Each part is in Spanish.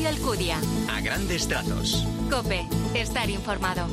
Mario Alcudia. A grandes trazos. COPE. Estar informado.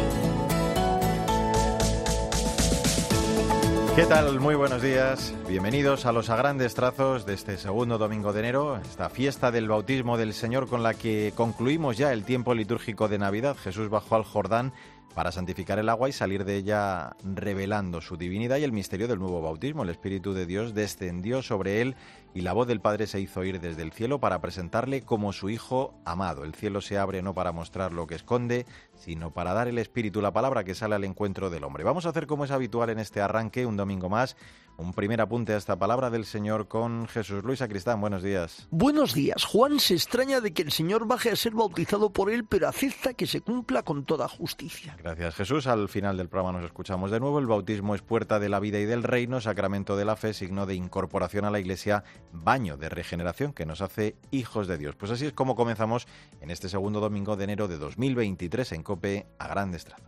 ¿Qué tal? Muy buenos días. Bienvenidos a los A Grandes Trazos de este segundo domingo de enero, esta fiesta del bautismo del Señor con la que concluimos ya el tiempo litúrgico de Navidad. Jesús bajó al Jordán para santificar el agua y salir de ella revelando su divinidad y el misterio del nuevo bautismo. El Espíritu de Dios descendió sobre él y la voz del Padre se hizo oír desde el cielo para presentarle como su Hijo amado. El cielo se abre no para mostrar lo que esconde, sino para dar el Espíritu, la palabra que sale al encuentro del hombre. Vamos a hacer como es habitual en este arranque, un domingo más, un primer apunte a esta palabra del Señor con Jesús Luis Sacristán. Buenos días. Buenos días. Juan se extraña de que el Señor baje a ser bautizado por él, pero acepta que se cumpla con toda justicia. Gracias, Jesús. Al final del programa nos escuchamos de nuevo. El bautismo es puerta de la vida y del reino, sacramento de la fe, signo de incorporación a la Iglesia, baño de regeneración que nos hace hijos de Dios. Pues así es como comenzamos en este segundo domingo de enero de 2023 en COPE a grandes trazos.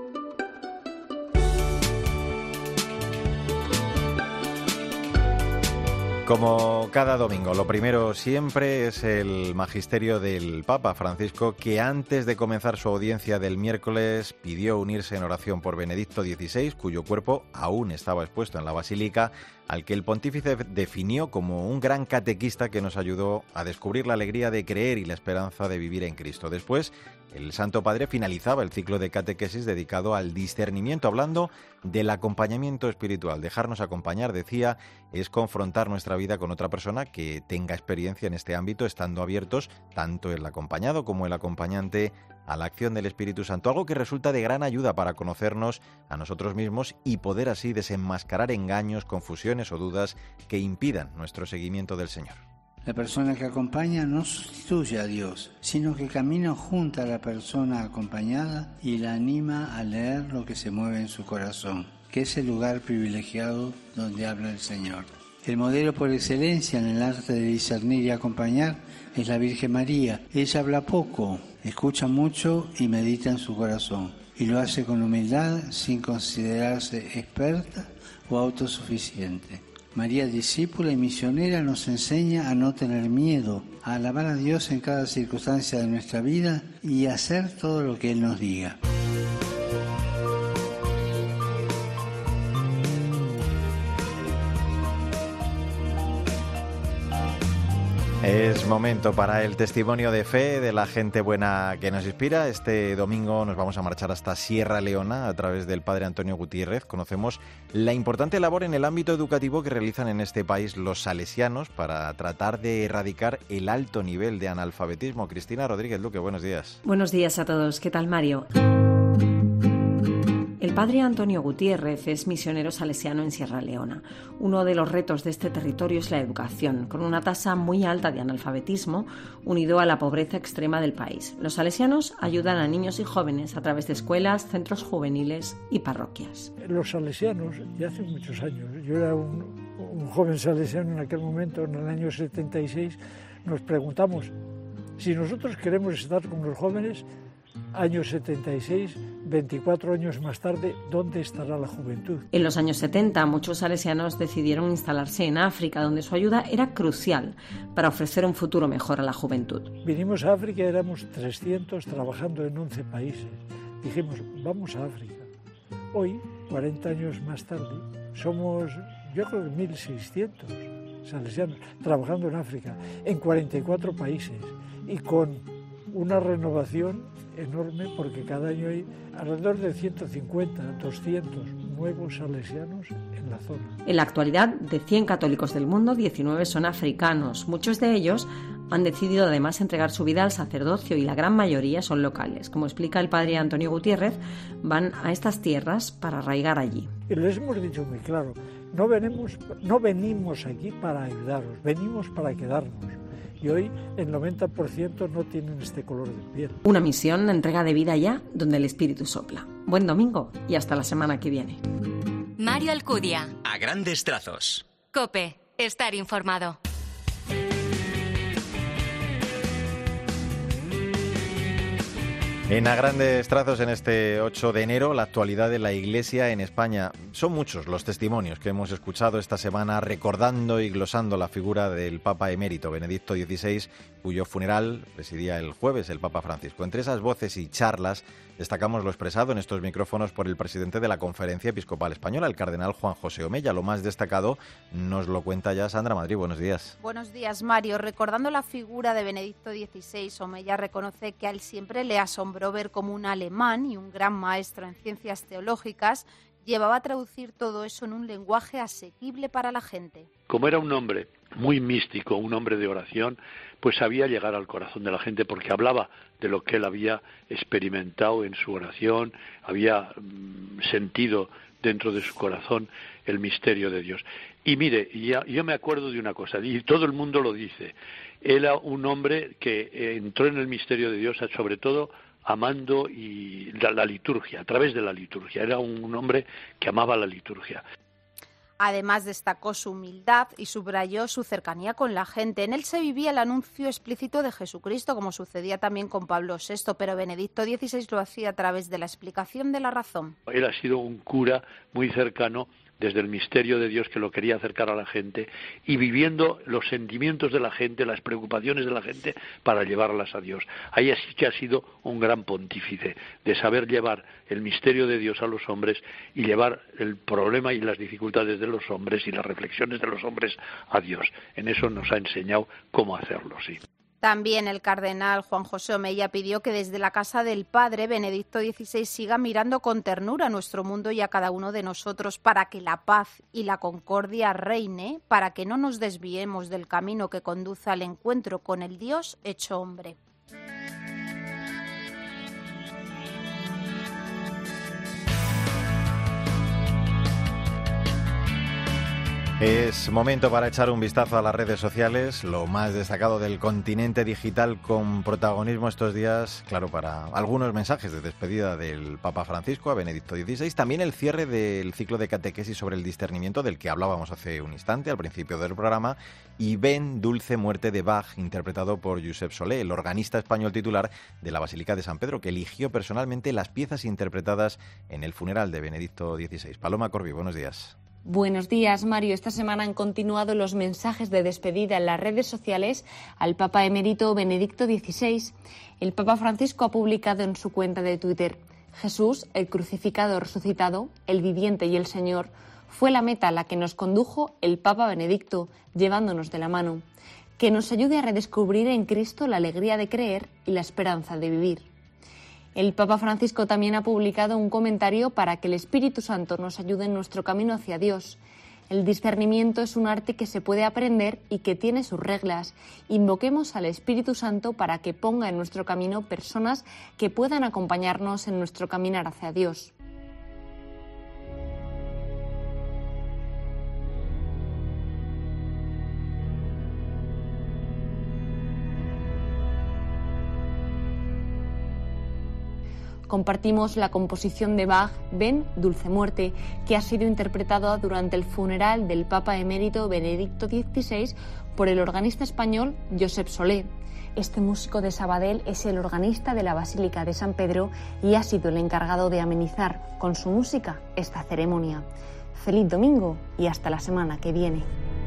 Como cada domingo, lo primero siempre es el magisterio del Papa Francisco, que antes de comenzar su audiencia del miércoles pidió unirse en oración por Benedicto XVI, cuyo cuerpo aún estaba expuesto en la Basílica, al que el pontífice definió como un gran catequista que nos ayudó a descubrir la alegría de creer y la esperanza de vivir en Cristo. Después, el Santo Padre finalizaba el ciclo de catequesis dedicado al discernimiento, hablando del acompañamiento espiritual. Dejarnos acompañar, decía, es confrontar nuestra vida con otra persona que tenga experiencia en este ámbito, estando abiertos, tanto el acompañado como el acompañante, a la acción del Espíritu Santo, algo que resulta de gran ayuda para conocernos a nosotros mismos y poder así desenmascarar engaños, confusiones o dudas que impidan nuestro seguimiento del Señor. La persona que acompaña no sustituye a Dios, sino que camina junto a la persona acompañada y la anima a leer lo que se mueve en su corazón, que es el lugar privilegiado donde habla el Señor. El modelo por excelencia en el arte de discernir y acompañar es la Virgen María. Ella habla poco, escucha mucho y medita en su corazón, y lo hace con humildad sin considerarse experta o autosuficiente. María, discípula y misionera, nos enseña a no tener miedo, a alabar a Dios en cada circunstancia de nuestra vida y a hacer todo lo que Él nos diga. Es momento para el testimonio de fe de la gente buena que nos inspira. Este domingo nos vamos a marchar hasta Sierra Leona a través del padre Antonio Gutiérrez. Conocemos la importante labor en el ámbito educativo que realizan en este país los salesianos para tratar de erradicar el alto nivel de analfabetismo. Cristina Rodríguez Luque, buenos días. Buenos días a todos. ¿Qué tal, Mario? El padre Antonio Gutiérrez es misionero salesiano en Sierra Leona. Uno de los retos de este territorio es la educación, con una tasa muy alta de analfabetismo unido a la pobreza extrema del país. Los salesianos ayudan a niños y jóvenes a través de escuelas, centros juveniles y parroquias. Los salesianos, ya hace muchos años, yo era un joven salesiano en aquel momento, en el año 76, nos preguntamos si nosotros queremos estar con los jóvenes. Año 76, 24 años más tarde, ¿dónde estará la juventud? En los años 70, muchos salesianos decidieron instalarse en África, donde su ayuda era crucial para ofrecer un futuro mejor a la juventud. Vinimos a África, éramos 300 trabajando en 11 países. Dijimos, vamos a África. Hoy, 40 años más tarde, somos, yo creo que 1.600 salesianos trabajando en África, en 44 países y con una renovación enorme, porque cada año hay alrededor de 150, 200 nuevos salesianos en la zona. En la actualidad, de 100 católicos del mundo, 19 son africanos. Muchos de ellos han decidido además entregar su vida al sacerdocio y la gran mayoría son locales. Como explica el padre Antonio Gutiérrez, van a estas tierras para arraigar allí. Y les hemos dicho muy claro, no venimos aquí para ayudaros, venimos para quedarnos. Y hoy el 90% no tienen este color de piel. Una misión, entrega de vida ya, donde el Espíritu sopla. Buen domingo y hasta la semana que viene. Mario Alcudia. A grandes trazos. COPE. Estar informado. En A Grandes Trazos, en este 8 de enero, la actualidad de la Iglesia en España. Son muchos los testimonios que hemos escuchado esta semana recordando y glosando la figura del Papa emérito Benedicto XVI, cuyo funeral presidía el jueves el Papa Francisco. Entre esas voces y charlas destacamos lo expresado en estos micrófonos por el presidente de la Conferencia Episcopal Española, el cardenal Juan José Omella. Lo más destacado nos lo cuenta ya Sandra Madrid. Buenos días. Buenos días, Mario. Recordando la figura de Benedicto XVI, Omella reconoce que a él siempre le asombró ver cómo un alemán y un gran maestro en ciencias teológicas llevaba a traducir todo eso en un lenguaje asequible para la gente. Como era un hombre muy místico, un hombre de oración, pues sabía llegar al corazón de la gente porque hablaba de lo que él había experimentado en su oración, había sentido dentro de su corazón el misterio de Dios. Y mire, yo me acuerdo de una cosa, y todo el mundo lo dice, era un hombre que entró en el misterio de Dios, sobre todo amando y la liturgia, a través de la liturgia. Era un hombre que amaba la liturgia. Además destacó su humildad y subrayó su cercanía con la gente. En él se vivía el anuncio explícito de Jesucristo, como sucedía también con Pablo VI, pero Benedicto XVI lo hacía a través de la explicación de la razón. Él ha sido un cura muy cercano desde el misterio de Dios, que lo quería acercar a la gente y viviendo los sentimientos de la gente, las preocupaciones de la gente para llevarlas a Dios. Ahí sí que ha sido un gran pontífice de saber llevar el misterio de Dios a los hombres y llevar el problema y las dificultades de los hombres y las reflexiones de los hombres a Dios. En eso nos ha enseñado cómo hacerlo, sí. También el cardenal Juan José Omella pidió que desde la casa del Padre Benedicto XVI siga mirando con ternura a nuestro mundo y a cada uno de nosotros para que la paz y la concordia reine, para que no nos desviemos del camino que conduce al encuentro con el Dios hecho hombre. Es momento para echar un vistazo a las redes sociales, lo más destacado del continente digital con protagonismo estos días, claro, para algunos mensajes de despedida del Papa Francisco a Benedicto XVI, también el cierre del ciclo de catequesis sobre el discernimiento del que hablábamos hace un instante al principio del programa, y Ven, Dulce Muerte de Bach, interpretado por Josep Solé, el organista español titular de la Basílica de San Pedro, que eligió personalmente las piezas interpretadas en el funeral de Benedicto XVI. Paloma Corbi, buenos días. Buenos días, Mario. Esta semana han continuado los mensajes de despedida en las redes sociales al Papa emérito Benedicto XVI. El Papa Francisco ha publicado en su cuenta de Twitter: Jesús, el crucificado resucitado, el viviente y el Señor, fue la meta a la que nos condujo el Papa Benedicto, llevándonos de la mano. Que nos ayude a redescubrir en Cristo la alegría de creer y la esperanza de vivir. El Papa Francisco también ha publicado un comentario para que el Espíritu Santo nos ayude en nuestro camino hacia Dios. El discernimiento es un arte que se puede aprender y que tiene sus reglas. Invoquemos al Espíritu Santo para que ponga en nuestro camino personas que puedan acompañarnos en nuestro caminar hacia Dios. Compartimos la composición de Bach, Ven, Dulce Muerte, que ha sido interpretada durante el funeral del Papa emérito Benedicto XVI por el organista español Josep Solé. Este músico de Sabadell es el organista de la Basílica de San Pedro y ha sido el encargado de amenizar con su música esta ceremonia. Feliz domingo y hasta la semana que viene.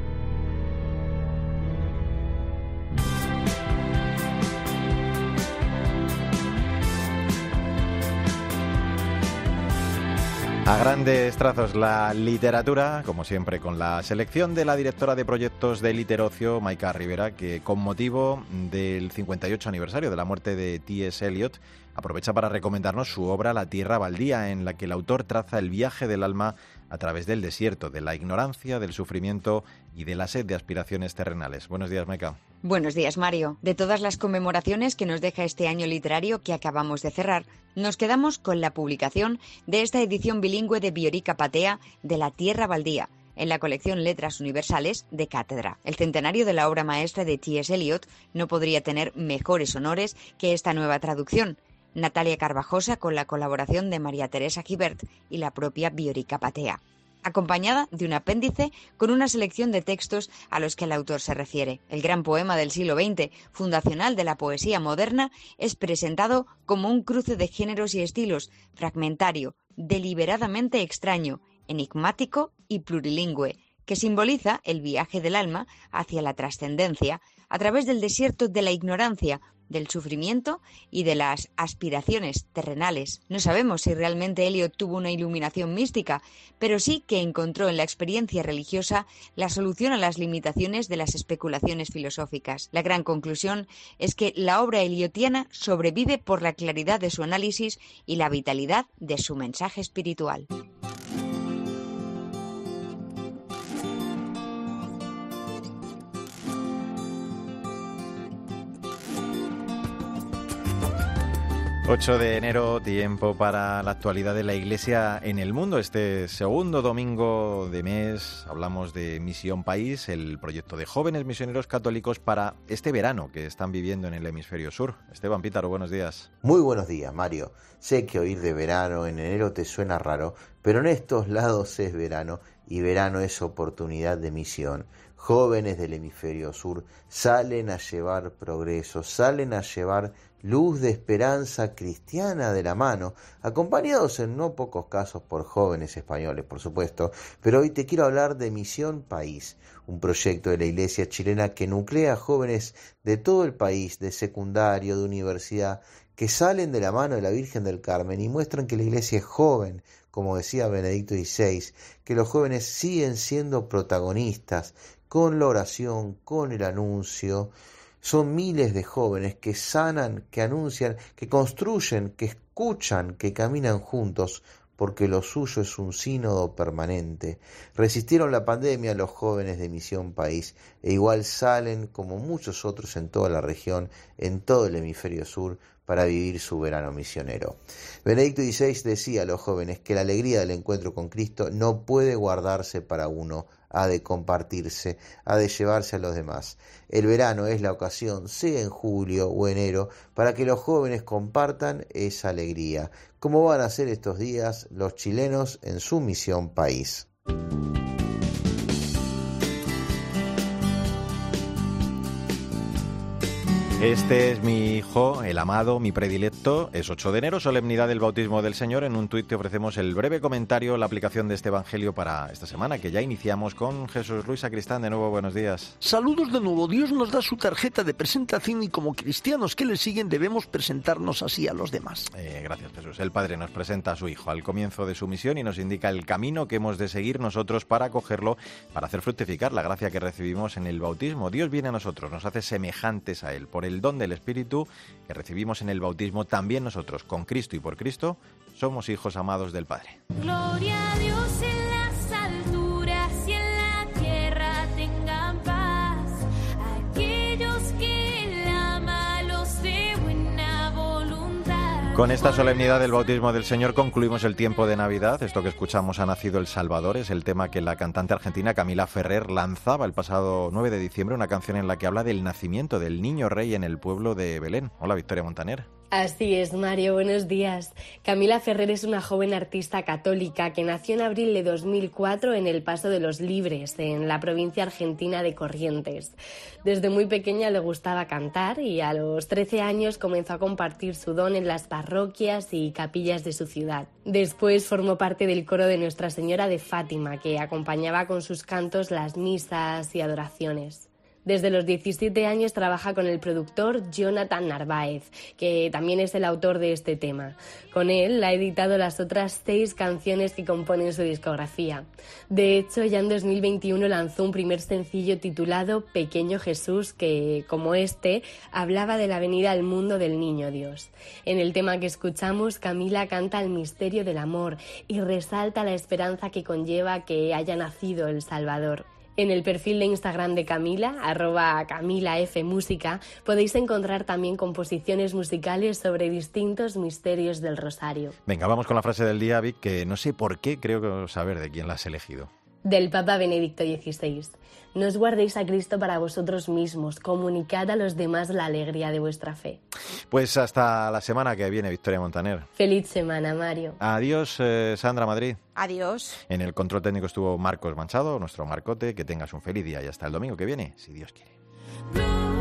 A grandes trazos la literatura, como siempre con la selección de la directora de proyectos de Literocio, Maika Rivera, que con motivo del 58 aniversario de la muerte de T.S. Eliot aprovecha para recomendarnos su obra La Tierra Baldía, en la que el autor traza el viaje del alma a través del desierto, de la ignorancia, del sufrimiento y de la sed de aspiraciones terrenales. Buenos días, Maika. Buenos días, Mario. De todas las conmemoraciones que nos deja este año literario que acabamos de cerrar, nos quedamos con la publicación de esta edición bilingüe de Biorica Patea de La Tierra Baldía, en la colección Letras Universales de Cátedra. El centenario de la obra maestra de T.S. Eliot no podría tener mejores honores que esta nueva traducción. Natalia Carvajosa, con la colaboración de María Teresa Gibert y la propia Biorica Patea. acompañada de un apéndice con una selección de textos a los que el autor se refiere. El gran poema del siglo XX, fundacional de la poesía moderna, es presentado como un cruce de géneros y estilos, fragmentario, deliberadamente extraño, enigmático y plurilingüe, que simboliza el viaje del alma hacia la trascendencia a través del desierto de la ignorancia, del sufrimiento y de las aspiraciones terrenales. No sabemos si realmente Eliot tuvo una iluminación mística, pero sí que encontró en la experiencia religiosa la solución a las limitaciones de las especulaciones filosóficas. La gran conclusión es que la obra eliotiana sobrevive por la claridad de su análisis y la vitalidad de su mensaje espiritual. ...8 de enero, tiempo para la actualidad de la Iglesia en el mundo. Este segundo domingo de mes hablamos de Misión País, el proyecto de jóvenes misioneros católicos para este verano que están viviendo en el hemisferio sur. Esteban Pítaro, buenos días. Muy buenos días, Mario. Sé que oír de verano en enero te suena raro, pero en estos lados es verano y verano es oportunidad de misión. Jóvenes del hemisferio sur salen a llevar progreso, salen a llevar luz de esperanza cristiana de la mano, acompañados en no pocos casos por jóvenes españoles, por supuesto, pero hoy te quiero hablar de Misión País, un proyecto de la Iglesia chilena que nuclea jóvenes de todo el país, de secundario, de universidad, que salen de la mano de la Virgen del Carmen y muestran que la Iglesia es joven, como decía Benedicto XVI, que los jóvenes siguen siendo protagonistas con la oración, con el anuncio. Son miles de jóvenes que sanan, que anuncian, que construyen, que escuchan, que caminan juntos, porque lo suyo es un sínodo permanente. Resistieron la pandemia los jóvenes de Misión País e igual salen, como muchos otros en toda la región, en todo el hemisferio sur, para vivir su verano misionero. Benedicto XVI decía a los jóvenes que la alegría del encuentro con Cristo no puede guardarse para uno, ha de compartirse, ha de llevarse a los demás. El verano es la ocasión, sea en julio o enero, para que los jóvenes compartan esa alegría, como van a hacer estos días los chilenos en su Misión País. Este es mi hijo, el amado, mi predilecto. Es 8 de enero, solemnidad del bautismo del Señor. En un tuit te ofrecemos el breve comentario, la aplicación de este evangelio para esta semana, que ya iniciamos con Jesús Luis Sacristán. De nuevo, buenos días. Saludos de nuevo. Dios nos da su tarjeta de presentación y como cristianos que le siguen debemos presentarnos así a los demás. Gracias, Jesús. El Padre nos presenta a su Hijo al comienzo de su misión y nos indica el camino que hemos de seguir nosotros para acogerlo, para hacer fructificar la gracia que recibimos en el bautismo. Dios viene a nosotros, nos hace semejantes a Él. Por el don del Espíritu que recibimos en el bautismo, también nosotros, con Cristo y por Cristo, somos hijos amados del Padre. Gloria a Dios en las alturas y en la tierra tengan paz. Aquellos que Él ama, los de buena voluntad. Con esta solemnidad del bautismo del Señor concluimos el tiempo de Navidad. Esto que escuchamos, Ha nacido el Salvador, es el tema que la cantante argentina Camila Ferrer lanzaba el pasado 9 de diciembre, una canción en la que habla del nacimiento del niño rey en el pueblo de Belén. Hola, Victoria Montaner. Así es, Mario, buenos días. Camila Ferrer es una joven artista católica que nació en abril de 2004 en el Paso de los Libres, en la provincia argentina de Corrientes. Desde muy pequeña le gustaba cantar y a los 13 años comenzó a compartir su don en las parroquias y capillas de su ciudad. Después formó parte del coro de Nuestra Señora de Fátima, que acompañaba con sus cantos las misas y adoraciones. Desde los 17 años trabaja con el productor Jonathan Narváez, que también es el autor de este tema. Con él ha editado las otras 6 canciones que componen su discografía. De hecho, ya en 2021 lanzó un primer sencillo titulado Pequeño Jesús, que, como este, hablaba de la venida al mundo del Niño Dios. En el tema que escuchamos, Camila canta el misterio del amor y resalta la esperanza que conlleva que haya nacido el Salvador. En el perfil de Instagram de Camila, @CamilaFMúsica, podéis encontrar también composiciones musicales sobre distintos misterios del Rosario. Venga, vamos con la frase del día, Vic, que no sé por qué creo saber de quién la has elegido. Del Papa Benedicto XVI. No os guardéis a Cristo para vosotros mismos, comunicad a los demás la alegría de vuestra fe. Pues hasta la semana que viene, Victoria Montaner. Feliz semana, Mario. Adiós, Sandra Madrid. Adiós. En el control técnico estuvo Marcos Manchado, nuestro Marcote. Que tengas un feliz día y hasta el domingo que viene, si Dios quiere.